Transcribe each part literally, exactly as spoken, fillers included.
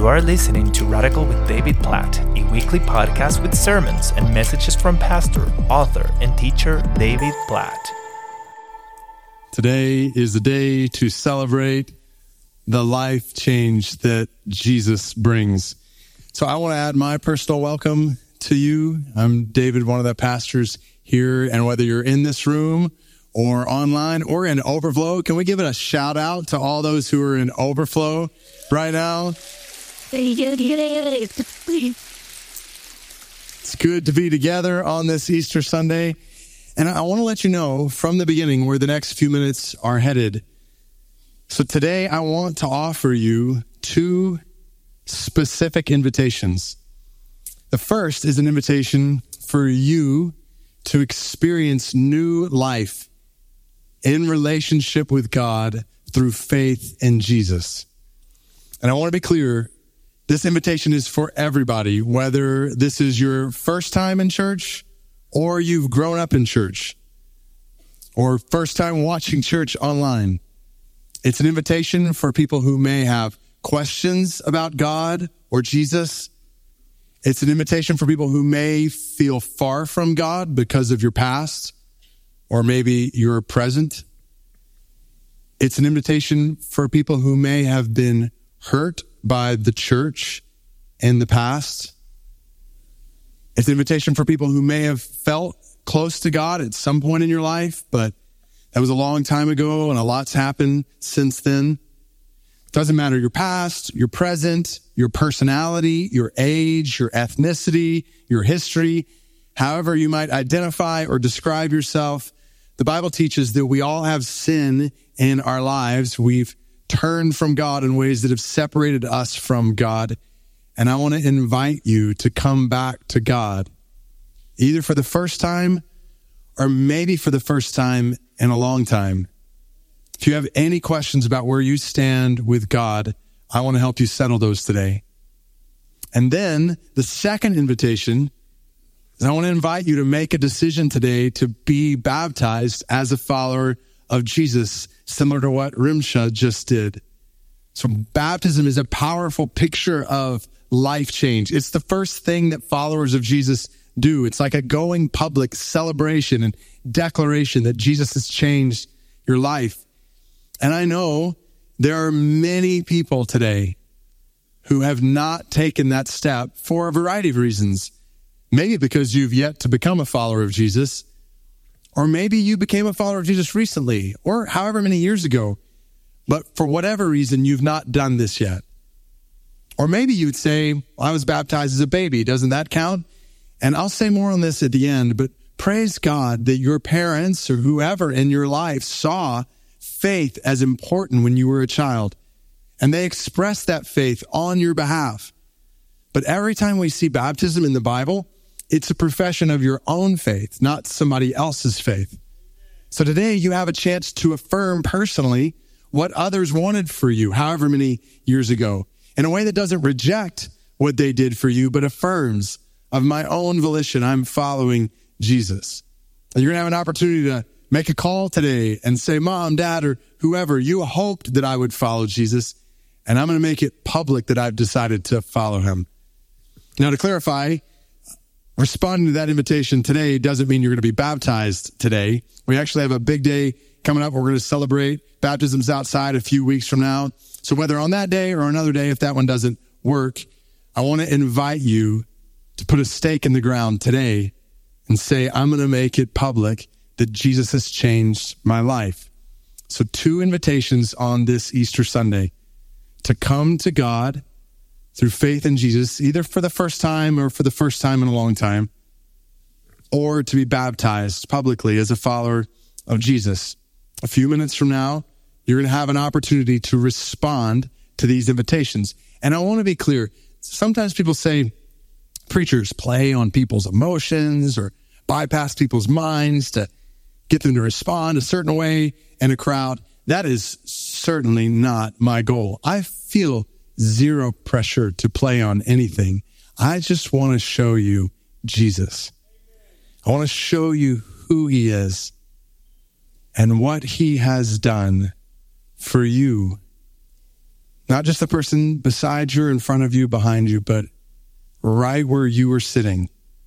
You are listening to Radical with David Platt, a weekly podcast with sermons and messages from pastor, author, and teacher David Platt. Today is the day to celebrate the life change that Jesus brings. So I want to add my personal welcome to you. I'm David, one of the pastors here, and whether you're in this room or online or in Overflow, can we give it a shout out to all those who are in Overflow right now? It's good to be together on this Easter Sunday. And I want to let you know from the beginning where the next few minutes are headed. So today I want to offer you two specific invitations. The first is an invitation for you to experience new life in relationship with God through faith in Jesus. And I want to be clear, this invitation is for everybody, whether this is your first time in church or you've grown up in church or first time watching church online. It's an invitation for people who may have questions about God or Jesus. It's an invitation for people who may feel far from God because of your past or maybe your present. It's an invitation for people who may have been hurt by the church in the past. It's an invitation for people who may have felt close to God at some point in your life, but that was a long time ago and a lot's happened since then. It doesn't matter your past, your present, your personality, your age, your ethnicity, your history, however you might identify or describe yourself. The Bible teaches that we all have sin in our lives. We've turned from God in ways that have separated us from God. And I want to invite you to come back to God, either for the first time or maybe for the first time in a long time. If you have any questions about where you stand with God, I want to help you settle those today. And then the second invitation is I want to invite you to make a decision today to be baptized as a follower of Jesus, similar to what Rimsha just did. So baptism is a powerful picture of life change. It's the first thing that followers of Jesus do. It's like a going public celebration and declaration that Jesus has changed your life. And I know there are many people today who have not taken that step for a variety of reasons. Maybe because you've yet to become a follower of Jesus, or maybe you became a follower of Jesus recently, or however many years ago, but for whatever reason, you've not done this yet. Or maybe you'd say, well, I was baptized as a baby. Doesn't that count? And I'll say more on this at the end, but praise God that your parents or whoever in your life saw faith as important when you were a child, and they expressed that faith on your behalf. But every time we see baptism in the Bible, it's a profession of your own faith, not somebody else's faith. So today you have a chance to affirm personally what others wanted for you, however many years ago, in a way that doesn't reject what they did for you, but affirms of my own volition, I'm following Jesus. And you're going to have an opportunity to make a call today and say, Mom, Dad, or whoever, you hoped that I would follow Jesus, and I'm going to make it public that I've decided to follow him. Now, to clarify, responding to that invitation today doesn't mean you're going to be baptized today. We actually have a big day coming up. We're going to celebrate baptisms outside a few weeks from now. So whether on that day or another day, if that one doesn't work, I want to invite you to put a stake in the ground today and say, I'm going to make it public that Jesus has changed my life. So two invitations on this Easter Sunday to come to God through faith in Jesus, either for the first time or for the first time in a long time, or to be baptized publicly as a follower of Jesus. A few minutes from now, you're going to have an opportunity to respond to these invitations. And I want to be clear. Sometimes people say preachers play on people's emotions or bypass people's minds to get them to respond a certain way in a crowd. That is certainly not my goal. I feel zero pressure to play on anything. I just want to show you Jesus. I want to show you who he is and what he has done for you Not just the person beside you or in front of you, behind you, but right where you were sitting.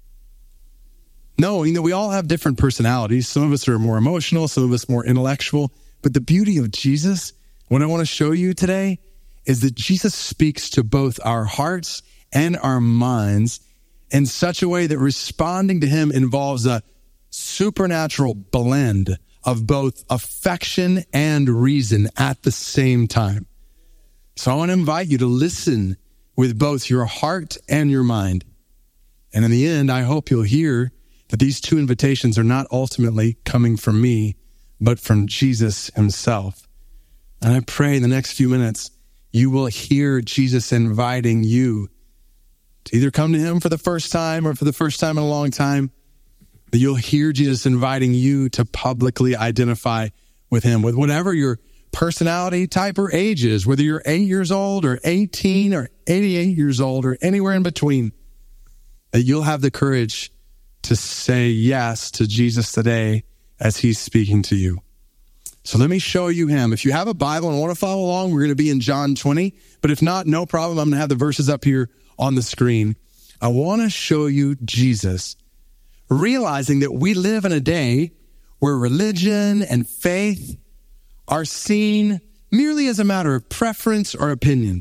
Knowing that we all have different personalities. Some of us are more emotional, some of us more intellectual. But the beauty of Jesus, what I want to show you today, is that Jesus speaks to both our hearts and our minds in such a way that responding to him involves a supernatural blend of both affection and reason at the same time. So I want to invite you to listen with both your heart and your mind. And in the end, I hope you'll hear that these two invitations are not ultimately coming from me, but from Jesus himself. And I pray in the next few minutes, you will hear Jesus inviting you to either come to him for the first time or for the first time in a long time, that you'll hear Jesus inviting you to publicly identify with him, with whatever your personality type or age is, whether you're eight years old or eighteen or eighty-eight years old or anywhere in between, that you'll have the courage to say yes to Jesus today as he's speaking to you. So let me show you him. If you have a Bible and want to follow along, we're going to be in John twenty. But if not, no problem. I'm going to have the verses up here on the screen. I want to show you Jesus, realizing that we live in a day where religion and faith are seen merely as a matter of preference or opinion.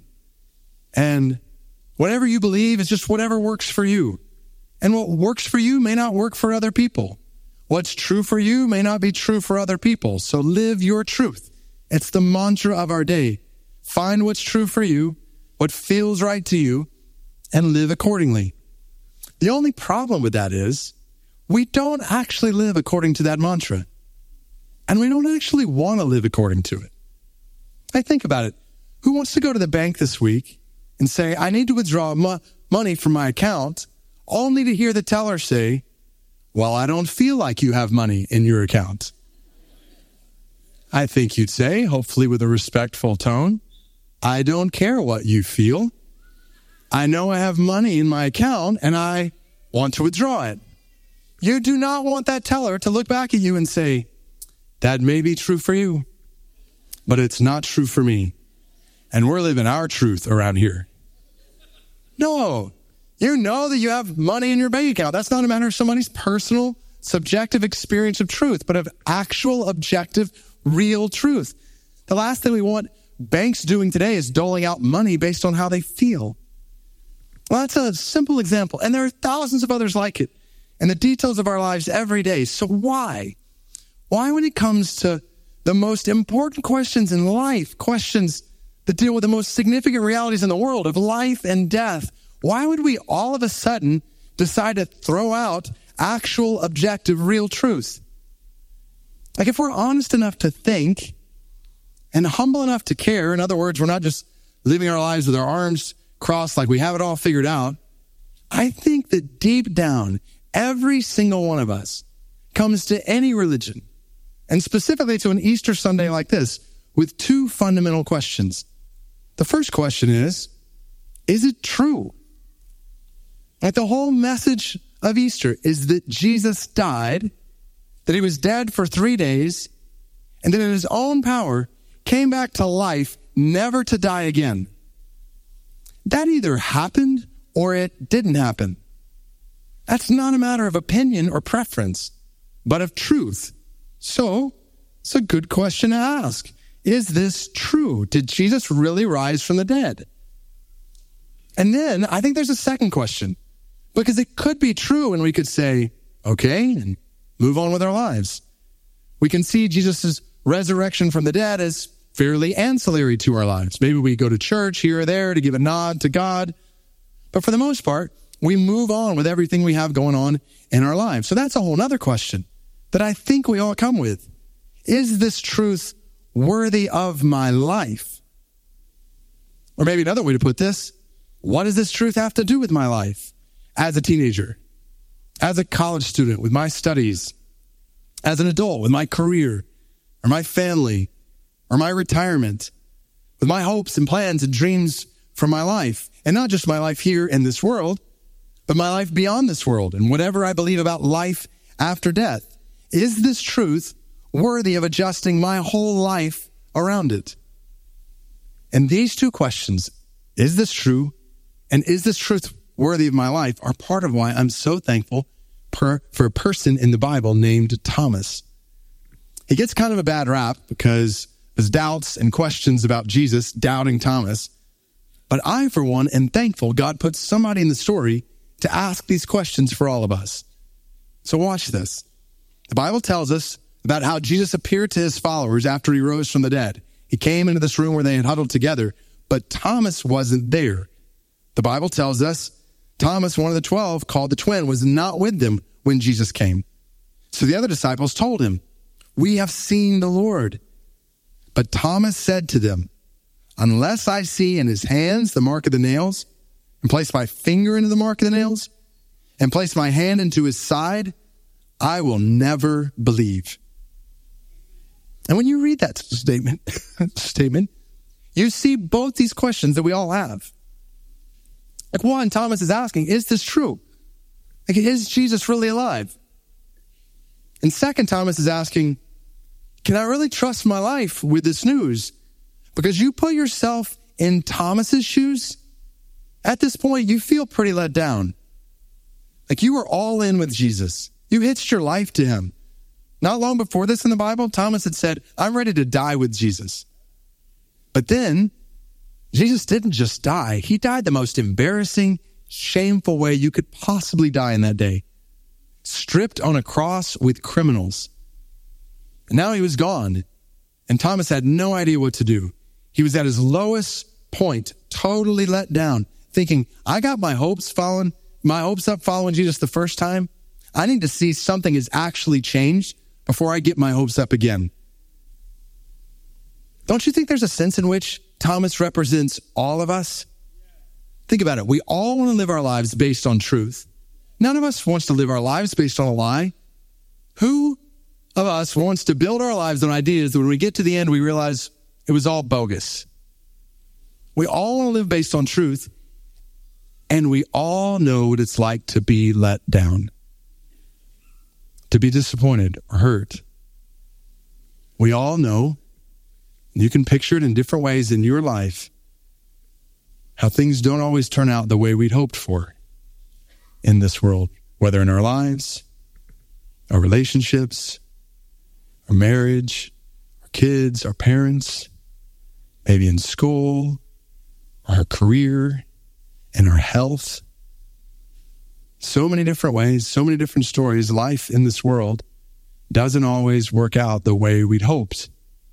And whatever you believe is just whatever works for you. And what works for you may not work for other people. What's true for you may not be true for other people. So live your truth. It's the mantra of our day. Find what's true for you, what feels right to you, and live accordingly. The only problem with that is we don't actually live according to that mantra. And we don't actually want to live according to it. I think about it. Who wants to go to the bank this week and say, I need to withdraw mo- money from my account, only to hear the teller say, well, I don't feel like you have money in your account. I think you'd say, hopefully with a respectful tone, I don't care what you feel. I know I have money in my account and I want to withdraw it. You do not want that teller to look back at you and say, that may be true for you, but it's not true for me. And we're living our truth around here. No. You know that you have money in your bank account. That's not a matter of somebody's personal, subjective experience of truth, but of actual, objective, real truth. The last thing we want banks doing today is doling out money based on how they feel. Well, that's a simple example. And there are thousands of others like it in the details of our lives every day. So why? Why, when it comes to the most important questions in life, questions that deal with the most significant realities in the world of life and death, why would we all of a sudden decide to throw out actual, objective, real truth? Like if we're honest enough to think and humble enough to care, in other words, we're not just living our lives with our arms crossed like we have it all figured out, I think that deep down, every single one of us comes to any religion, and specifically to an Easter Sunday like this, with two fundamental questions. The first question is, is it true? Like the whole message of Easter is that Jesus died, that he was dead for three days, and that in his own power came back to life, never to die again. That either happened or it didn't happen. That's not a matter of opinion or preference, but of truth. So, it's a good question to ask. Is this true? Did Jesus really rise from the dead? And then I think there's a second question, because it could be true and we could say, okay, and move on with our lives. We can see Jesus' resurrection from the dead as fairly ancillary to our lives. Maybe we go to church here or there to give a nod to God. But for the most part, we move on with everything we have going on in our lives. So that's a whole other question that I think we all come with. Is this truth worthy of my life? Or maybe another way to put this, what does this truth have to do with my life? As a teenager, as a college student, with my studies, as an adult, with my career, or my family, or my retirement, with my hopes and plans and dreams for my life. And not just my life here in this world, but my life beyond this world and whatever I believe about life after death. Is this truth worthy of adjusting my whole life around it? And these two questions, is this true? And is this truth worthy of my life, are part of why I'm so thankful per, for a person in the Bible named Thomas. He gets kind of a bad rap because of his doubts and questions about Jesus, doubting Thomas. But I, for one, am thankful God put somebody in the story to ask these questions for all of us. So watch this. The Bible tells us about how Jesus appeared to his followers after he rose from the dead. He came into this room where they had huddled together, but Thomas wasn't there. The Bible tells us Thomas, one of the twelve, called the twin, was not with them when Jesus came. So the other disciples told him, "We have seen the Lord." But Thomas said to them, "Unless I see in his hands the mark of the nails, and place my finger into the mark of the nails, and place my hand into his side, I will never believe." And when you read that statement, statement, you see both these questions that we all have. Like one, Thomas is asking, is this true? Like, is Jesus really alive? And second, Thomas is asking, can I really trust my life with this news? Because you put yourself in Thomas's shoes, at this point, you feel pretty let down. Like you were all in with Jesus. You hitched your life to him. Not long before this in the Bible, Thomas had said, I'm ready to die with Jesus. But then, Jesus didn't just die. He died the most embarrassing, shameful way you could possibly die in that day. Stripped on a cross with criminals. And now he was gone, and Thomas had no idea what to do. He was at his lowest point, totally let down, thinking, I got my hopes following, my hopes up following Jesus the first time. I need to see something has actually changed before I get my hopes up again. Don't you think there's a sense in which Thomas represents all of us? Think about it. We all want to live our lives based on truth. None of us wants to live our lives based on a lie. Who of us wants to build our lives on ideas that when we get to the end, we realize it was all bogus? We all want to live based on truth, and we all know what it's like to be let down, to be disappointed or hurt. We all know, you can picture it in different ways in your life, how things don't always turn out the way we'd hoped for in this world, whether in our lives, our relationships, our marriage, our kids, our parents, maybe in school, our career, and our health. So many different ways, so many different stories. Life in this world doesn't always work out the way we'd hoped.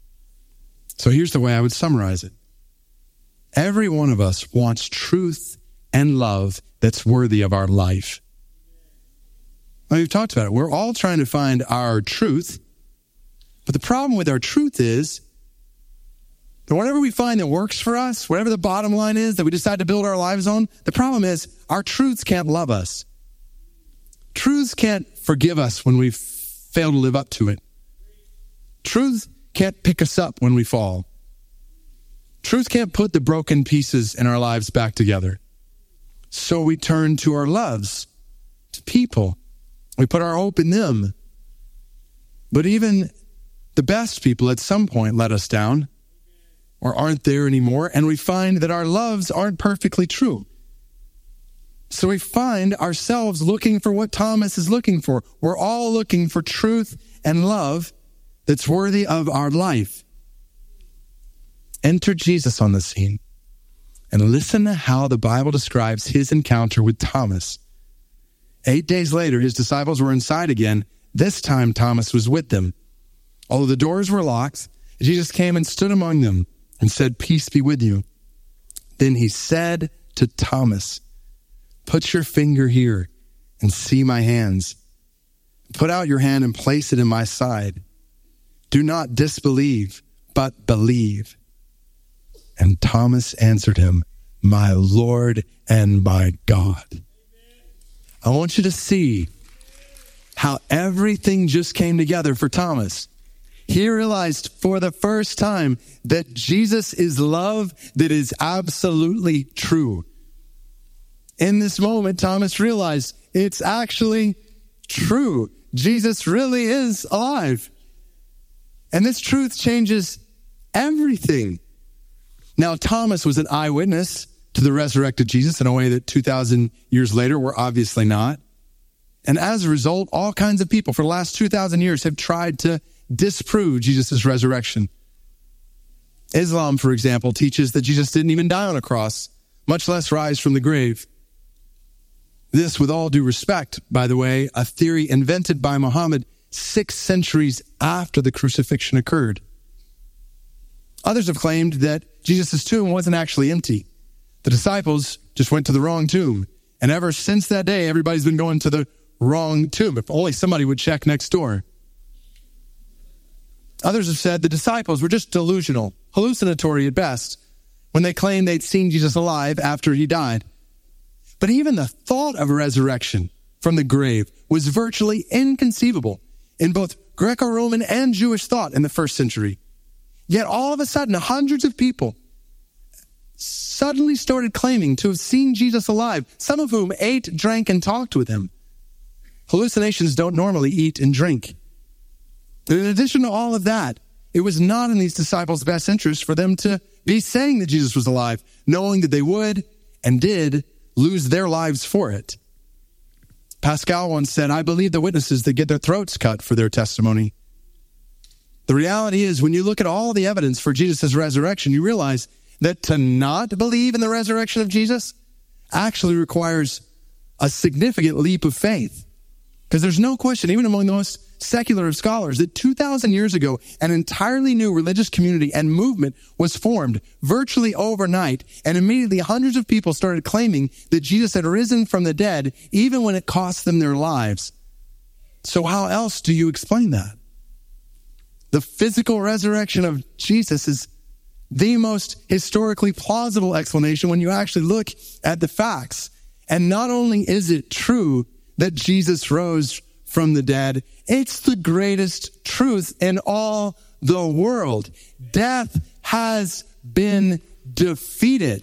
So here's the way I would summarize it. Every one of us wants truth and love that's worthy of our life. Well, we've talked about it. We're all trying to find our truth. But the problem with our truth is that whatever we find that works for us, whatever the bottom line is that we decide to build our lives on, the problem is our truths can't love us. Truths can't forgive us when we fail to live up to it. Truth can't pick us up when we fall. Truth can't put the broken pieces in our lives back together. So we turn to our loves, to people. We put our hope in them. But even the best people at some point let us down or aren't there anymore, and we find that our loves aren't perfectly true. So we find ourselves looking for what Thomas is looking for. We're all looking for truth and love that's worthy of our life. Enter Jesus on the scene and listen to how the Bible describes his encounter with Thomas. Eight days later, his disciples were inside again. This time, Thomas was with them. Although the doors were locked, Jesus came and stood among them and said, "Peace be with you." Then he said to Thomas, "Put your finger here and see my hands. Put out your hand and place it in my side. Do not disbelieve, but believe." And Thomas answered him, "My Lord and my God." I want you to see how everything just came together for Thomas. He realized for the first time that Jesus is love that is absolutely true. In this moment, Thomas realized it's actually true. Jesus really is alive. And this truth changes everything. Now, Thomas was an eyewitness to the resurrected Jesus in a way that two thousand years later we're obviously not. And as a result, all kinds of people for the last two thousand years have tried to disprove Jesus' resurrection. Islam, for example, teaches that Jesus didn't even die on a cross, much less rise from the grave. This, with all due respect, by the way, a theory invented by Muhammad six centuries after the crucifixion occurred. Others have claimed that Jesus' tomb wasn't actually empty. The disciples just went to the wrong tomb. And ever since that day, everybody's been going to the wrong tomb. If only somebody would check next door. Others have said the disciples were just delusional, hallucinatory at best, when they claimed they'd seen Jesus alive after he died. But even the thought of a resurrection from the grave was virtually inconceivable in both Greco-Roman and Jewish thought in the first century. Yet all of a sudden, hundreds of people suddenly started claiming to have seen Jesus alive, some of whom ate, drank, and talked with him. Hallucinations don't normally eat and drink. In addition to all of that, it was not in these disciples' best interest for them to be saying that Jesus was alive, knowing that they would and did lose their lives for it. Pascal once said, "I believe the witnesses that get their throats cut for their testimony." The reality is, when you look at all the evidence for Jesus' resurrection, you realize that to not believe in the resurrection of Jesus actually requires a significant leap of faith. Because there's no question, even among the most secular of scholars, that two thousand years ago, an entirely new religious community and movement was formed virtually overnight, and immediately hundreds of people started claiming that Jesus had risen from the dead, even when it cost them their lives. So how else do you explain that? The physical resurrection of Jesus is the most historically plausible explanation when you actually look at the facts. And not only is it true that Jesus rose from the dead, it's the greatest truth in all the world. Death has been defeated.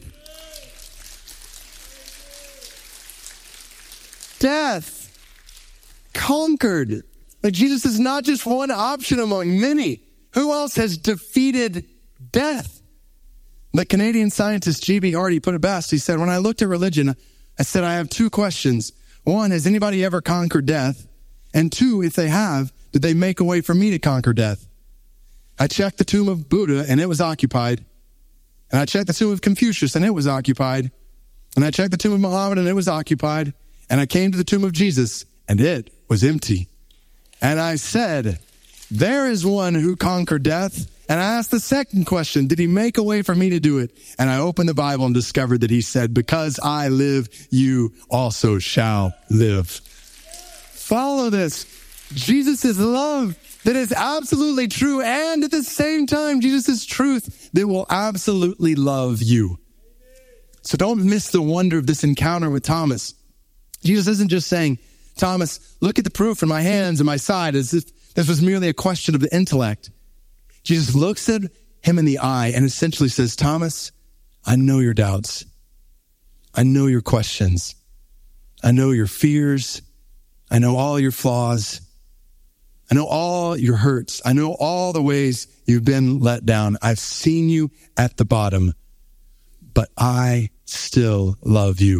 Death conquered. Like, Jesus is not just one option among many. Who else has defeated death? The Canadian scientist G B Hardy put it best. He said, "When I looked at religion, I said, I have two questions. One, has anybody ever conquered death? And two, if they have, did they make a way for me to conquer death? I checked the tomb of Buddha, and it was occupied. And I checked the tomb of Confucius, and it was occupied. And I checked the tomb of Muhammad, and it was occupied. And I came to the tomb of Jesus, and it was empty. And I said, there is one who conquered death." And I asked the second question, did he make a way for me to do it? And I opened the Bible and discovered that he said, because I live, you also shall live. Follow this. Jesus is love that is absolutely true, and at the same time, Jesus is truth that will absolutely love you. So don't miss the wonder of this encounter with Thomas. Jesus isn't just saying, Thomas, look at the proof in my hands and my side, as if this was merely a question of the intellect. Jesus looks at him in the eye and essentially says, Thomas, I know your doubts. I know your questions. I know your fears. I know all your flaws. I know all your hurts. I know all the ways you've been let down. I've seen you at the bottom, but I still love you.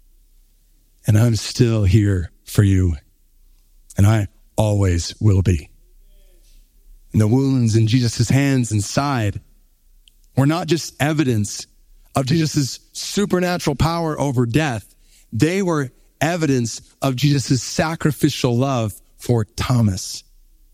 And I'm still here for you. And I always will be. And the wounds in Jesus' hands and side were not just evidence of Jesus' supernatural power over death. They were evidence of Jesus' sacrificial love for Thomas.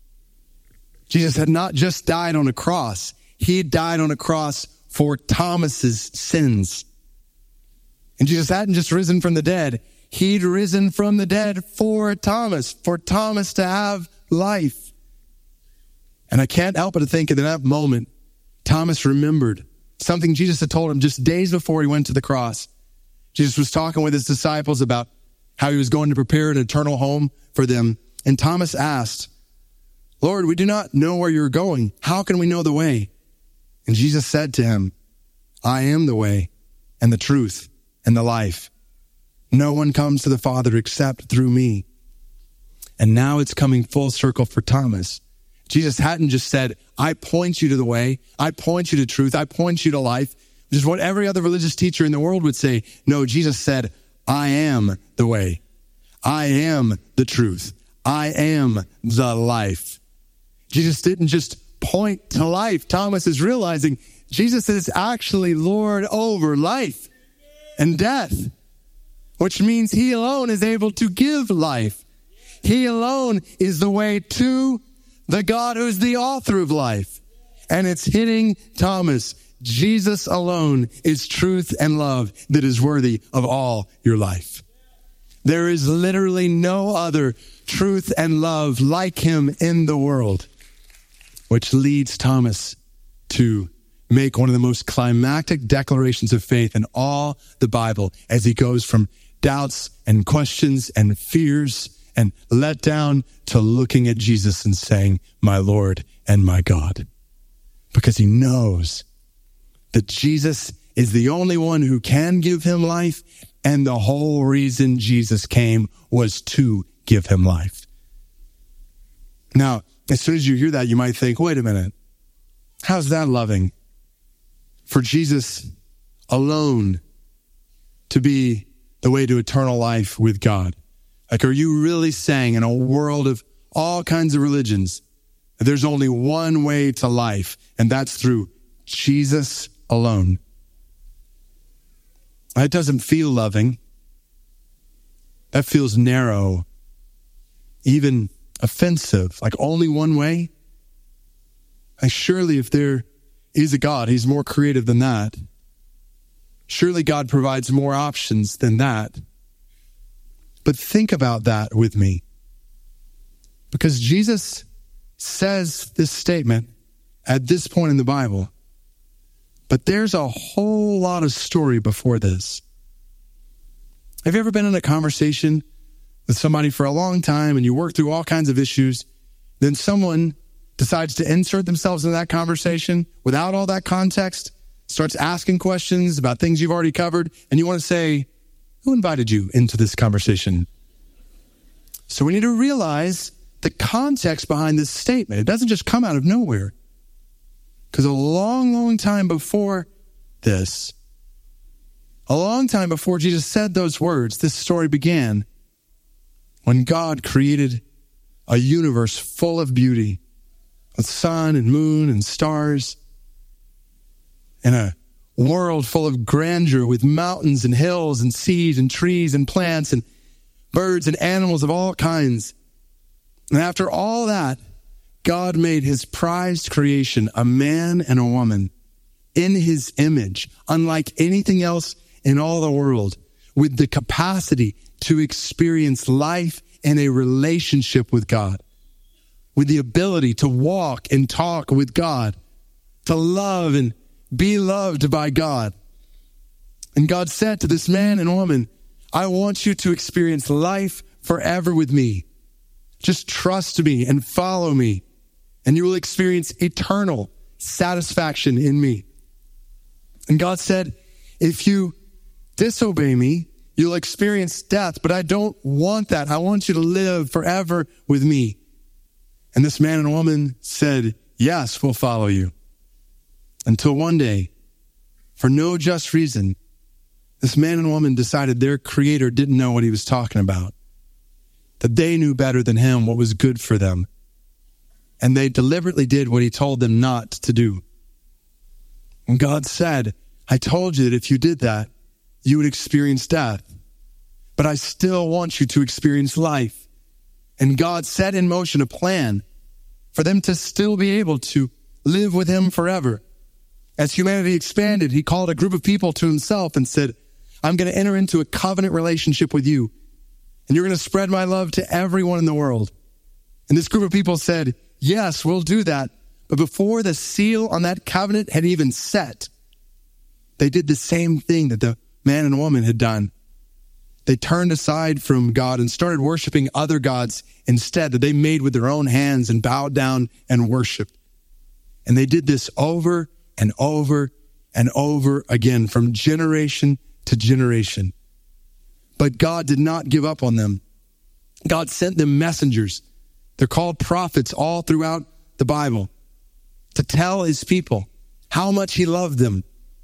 Jesus had not just died on a cross. He died on a cross for Thomas's sins. And Jesus hadn't just risen from the dead. He'd risen from the dead for Thomas, for Thomas to have life. And I can't help but to think that in that moment, Thomas remembered something Jesus had told him just days before he went to the cross. Jesus was talking with his disciples about how he was going to prepare an eternal home for them. And Thomas asked, Lord, we do not know where you're going. How can we know the way? And Jesus said to him, I am the way and the truth and the life. No one comes to the Father except through me. And now it's coming full circle for Thomas. Jesus hadn't just said, I point you to the way. I point you to truth. I point you to life. Just what every other religious teacher in the world would say. No, Jesus said, I am the way. I am the truth. I am the life. Jesus didn't just point to life. Thomas is realizing Jesus is actually Lord over life and death, which means he alone is able to give life. He alone is the way to the God who's the author of life. And it's hitting Thomas. Jesus alone is truth and love that is worthy of all your life. There is literally no other truth and love like him in the world, which leads Thomas to make one of the most climactic declarations of faith in all the Bible as he goes from doubts and questions and fears and let down to looking at Jesus and saying, my Lord and my God. Because he knows that Jesus is the only one who can give him life, and the whole reason Jesus came was to give him life. Now, as soon as you hear that, you might think, wait a minute, how's that loving? For Jesus alone to be the way to eternal life with God. Like, are you really saying in a world of all kinds of religions, that there's only one way to life, and that's through Jesus alone? That doesn't feel loving. That feels narrow, even offensive, like only one way. And surely if there is a God, he's more creative than that. Surely God provides more options than that. But think about that with me. Because Jesus says this statement at this point in the Bible, but there's a whole lot of story before this. Have you ever been in a conversation with somebody for a long time and you work through all kinds of issues, then someone decides to insert themselves in that conversation without all that context, starts asking questions about things you've already covered, and you want to say, who invited you into this conversation? So we need to realize the context behind this statement. It doesn't just come out of nowhere. Because a long, long time before this, a long time before Jesus said those words, this story began when God created a universe full of beauty, with sun and moon and stars, and a world full of grandeur with mountains and hills and seas and trees and plants and birds and animals of all kinds. And after all that, God made his prized creation, a man and a woman, in his image, unlike anything else in all the world, with the capacity to experience life in a relationship with God, with the ability to walk and talk with God, to love and be loved by God. And God said to this man and woman, I want you to experience life forever with me. Just trust me and follow me, and you will experience eternal satisfaction in me. And God said, if you disobey me, you'll experience death, but I don't want that. I want you to live forever with me. And this man and woman said, yes, we'll follow you. Until one day, for no just reason, this man and woman decided their creator didn't know what he was talking about, that they knew better than him what was good for them. And they deliberately did what he told them not to do. And God said, I told you that if you did that, you would experience death. But I still want you to experience life. And God set in motion a plan for them to still be able to live with him forever. As humanity expanded, he called a group of people to himself and said, I'm going to enter into a covenant relationship with you. And you're going to spread my love to everyone in the world. And this group of people said, yes, we'll do that. But before the seal on that covenant had even set, they did the same thing that the man and woman had done. They turned aside from God and started worshiping other gods instead that they made with their own hands and bowed down and worshiped. And they did this over and over and over again from generation to generation. But God did not give up on them. God sent them messengers. They're called prophets all throughout the Bible to tell his people how much he loved them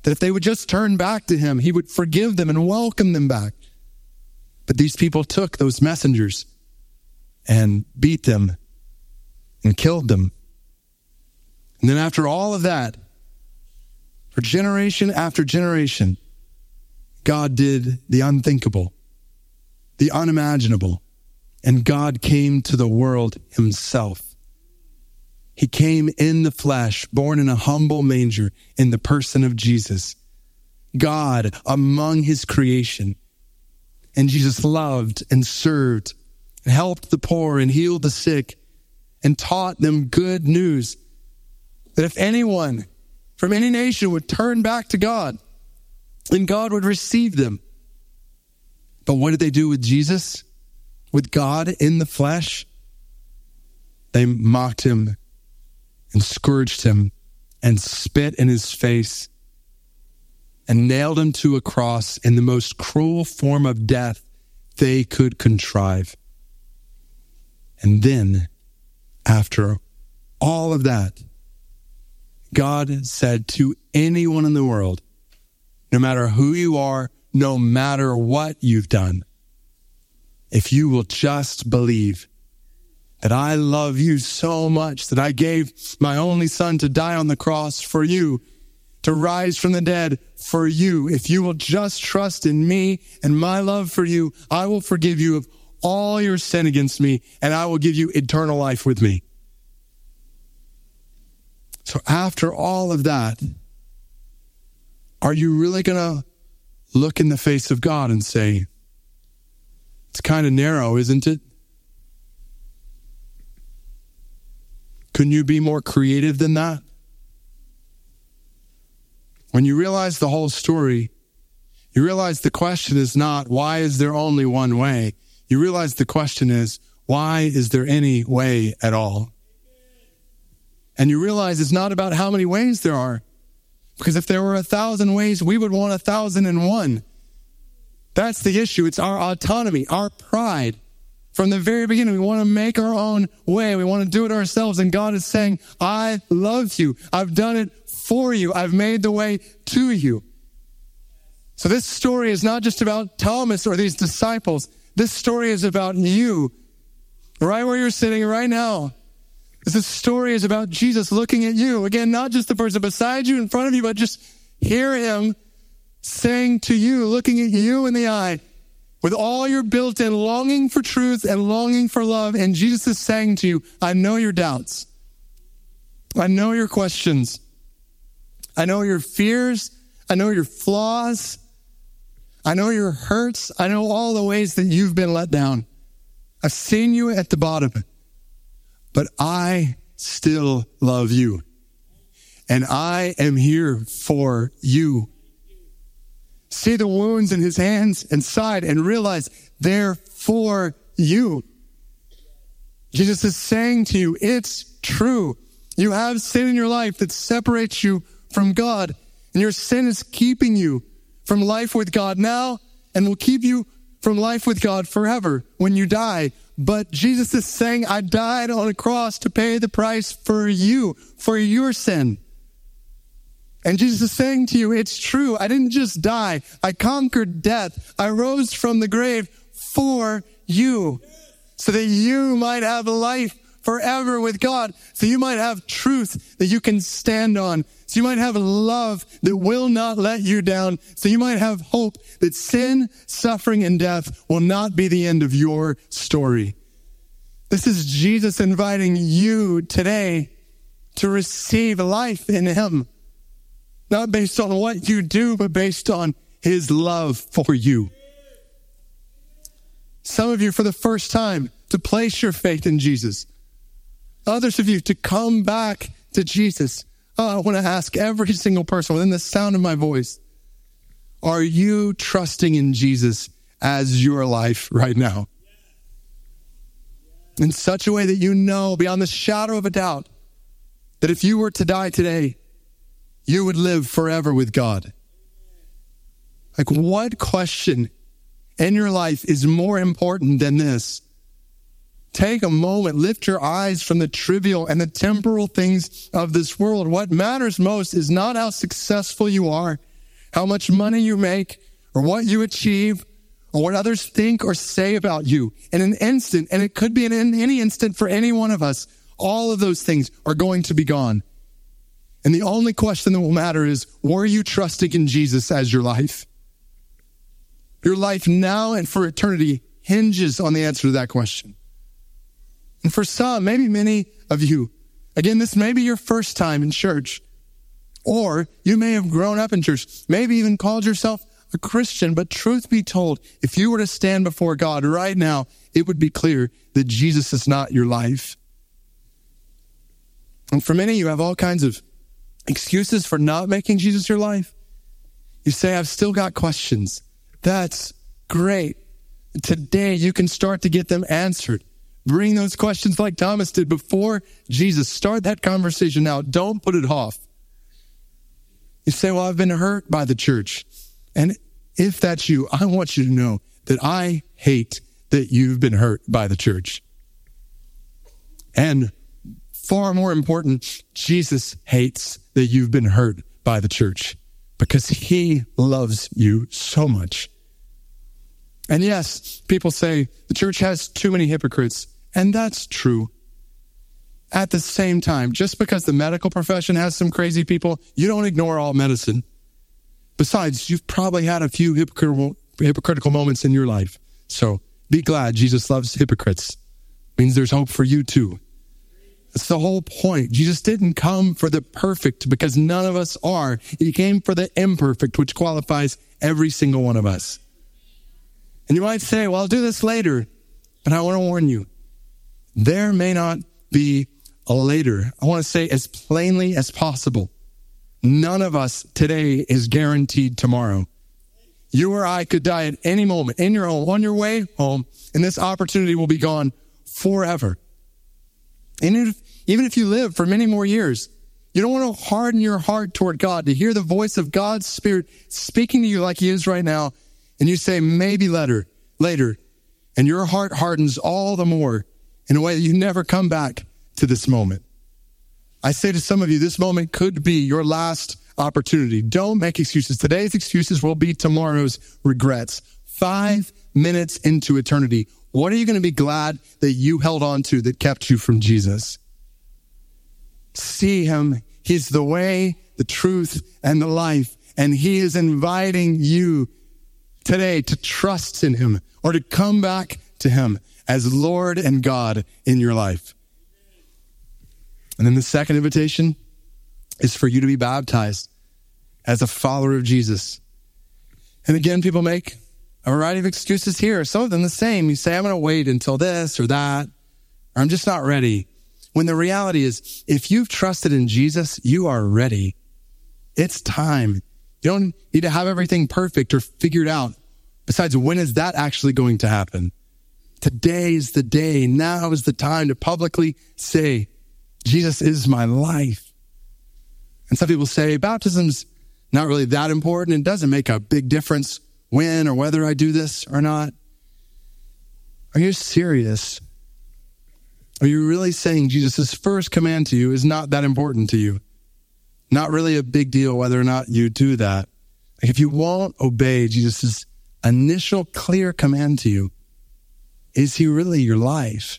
that if they would just turn back to him, he would forgive them and welcome them back. But these people took those messengers and beat them and killed them. And then after all of that, for generation after generation, God did the unthinkable, the unimaginable, and God came to the world himself. He came in the flesh, born in a humble manger in the person of Jesus, God among his creation. And Jesus loved and served, and helped the poor and healed the sick, and taught them good news that if anyone from any nation would turn back to God, then God would receive them. But what did they do with Jesus? With God in the flesh? They mocked him and scourged him and spit in his face and nailed him to a cross in the most cruel form of death they could contrive. And then, after all of that, God said to anyone in the world, no matter who you are, no matter what you've done, if you will just believe that I love you so much that I gave my only son to die on the cross for you, to rise from the dead for you, if you will just trust in me and my love for you, I will forgive you of all your sin against me, and I will give you eternal life with me. So after all of that, are you really going to look in the face of God and say, it's kind of narrow, isn't it? Couldn't you be more creative than that? When you realize the whole story, you realize the question is not, why is there only one way? You realize the question is, why is there any way at all? And you realize it's not about how many ways there are. Because if there were a thousand ways, we would want a thousand and one. That's the issue. It's our autonomy, our pride. From the very beginning, we want to make our own way. We want to do it ourselves. And God is saying, I love you. I've done it for you. I've made the way to you. So this story is not just about Thomas or these disciples. This story is about you, right where you're sitting right now. This story is about Jesus looking at you. Again, not just the person beside you, in front of you, but just hear him saying to you, looking at you in the eye, with all your built-in longing for truth and longing for love. And Jesus is saying to you, I know your doubts. I know your questions. I know your fears. I know your flaws. I know your hurts. I know all the ways that you've been let down. I've seen you at the bottom. But I still love you. And I am here for you. See the wounds in his hands and side and realize they're for you. Jesus is saying to you, it's true. You have sin in your life that separates you from God. And your sin is keeping you from life with God now and will keep you from life with God forever when you die. But Jesus is saying, I died on a cross to pay the price for you, for your sin. And Jesus is saying to you, it's true. I didn't just die. I conquered death. I rose from the grave for you so that you might have life forever with God. So you might have truth that you can stand on. So you might have love that will not let you down. So you might have hope that sin, suffering, and death will not be the end of your story. This is Jesus inviting you today to receive life in him. Not based on what you do, but based on his love for you. Some of you, for the first time, to place your faith in Jesus. Others of you, to come back to Jesus. Oh, I want to ask every single person within the sound of my voice, are you trusting in Jesus as your life right now? In such a way that you know, beyond the shadow of a doubt, that if you were to die today, you would live forever with God. Like, what question in your life is more important than this? Take a moment, lift your eyes from the trivial and the temporal things of this world. What matters most is not how successful you are, how much money you make, or what you achieve, or what others think or say about you. In an instant, and it could be in any instant for any one of us, all of those things are going to be gone. And the only question that will matter is, were you trusting in Jesus as your life? Your life now and for eternity hinges on the answer to that question. And for some, maybe many of you, again, this may be your first time in church, or you may have grown up in church, maybe even called yourself a Christian, but truth be told, if you were to stand before God right now, it would be clear that Jesus is not your life. And for many, you have all kinds of excuses for not making Jesus your life. You say, I've still got questions. That's great. Today, you can start to get them answered. Bring those questions like Thomas did before Jesus. Start that conversation now. Don't put it off. You say, well, I've been hurt by the church. And if that's you, I want you to know that I hate that you've been hurt by the church. And far more important, Jesus hates that you've been hurt by the church because he loves you so much. And yes, people say the church has too many hypocrites, and that's true. At the same time, just because the medical profession has some crazy people, you don't ignore all medicine. Besides, you've probably had a few hypocritical, hypocritical moments in your life. So be glad Jesus loves hypocrites. It means there's hope for you too. That's the whole point. Jesus didn't come for the perfect because none of us are. He came for the imperfect, which qualifies every single one of us. And you might say, well, I'll do this later. But I want to warn you, there may not be a later. I want to say as plainly as possible, none of us today is guaranteed tomorrow. You or I could die at any moment in your home, on your way home, and this opportunity will be gone forever. And if, even if you live for many more years, you don't want to harden your heart toward God to hear the voice of God's Spirit speaking to you like he is right now. And you say, maybe later, later. And your heart hardens all the more in a way that you never come back to this moment. I say to some of you, this moment could be your last opportunity. Don't make excuses. Today's excuses will be tomorrow's regrets. Five minutes into eternity. What are you going to be glad that you held on to that kept you from Jesus? See him. He's the way, the truth, and the life. And he is inviting you today to trust in him or to come back to him as Lord and God in your life. And then the second invitation is for you to be baptized as a follower of Jesus. And again, people make a variety of excuses here. Some of them the same. You say, I'm going to wait until this or that, or I'm just not ready. When the reality is, if you've trusted in Jesus, you are ready. It's time. You don't need to have everything perfect or figured out. Besides, when is that actually going to happen? Today is the day. Now is the time to publicly say, Jesus is my life. And some people say, baptism's not really that important. It doesn't make a big difference when or whether I do this or not. Are you serious? Are you really saying Jesus' first command to you is not that important to you? Not really a big deal whether or not you do that. Like if you won't obey Jesus' initial clear command to you, is he really your life?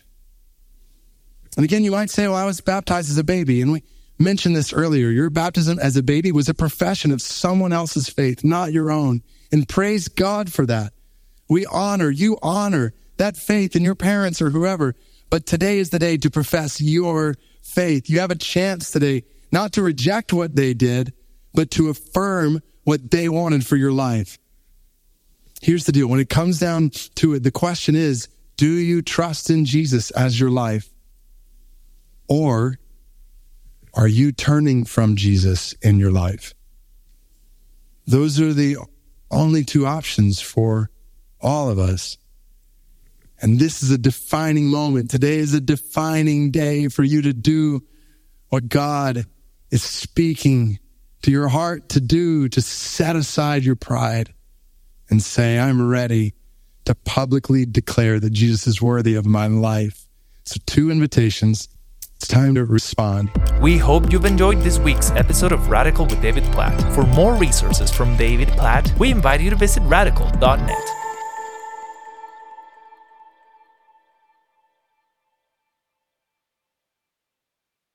And again, you might say, well, I was baptized as a baby. And we mentioned this earlier. Your baptism as a baby was a profession of someone else's faith, not your own. And praise God for that. We honor, you honor that faith in your parents or whoever. But today is the day to profess your faith. You have a chance today not to reject what they did, but to affirm what they wanted for your life. Here's the deal. When it comes down to it, the question is, do you trust in Jesus as your life? Or are you turning from Jesus in your life? Those are the only two options for all of us. And this is a defining moment. Today is a defining day for you to do what God is speaking to your heart to do, to set aside your pride and say, I'm ready to publicly declare that Jesus is worthy of my life. So two invitations. It's time to respond. We hope you've enjoyed this week's episode of Radical with David Platt. For more resources from David Platt, we invite you to visit radical dot net.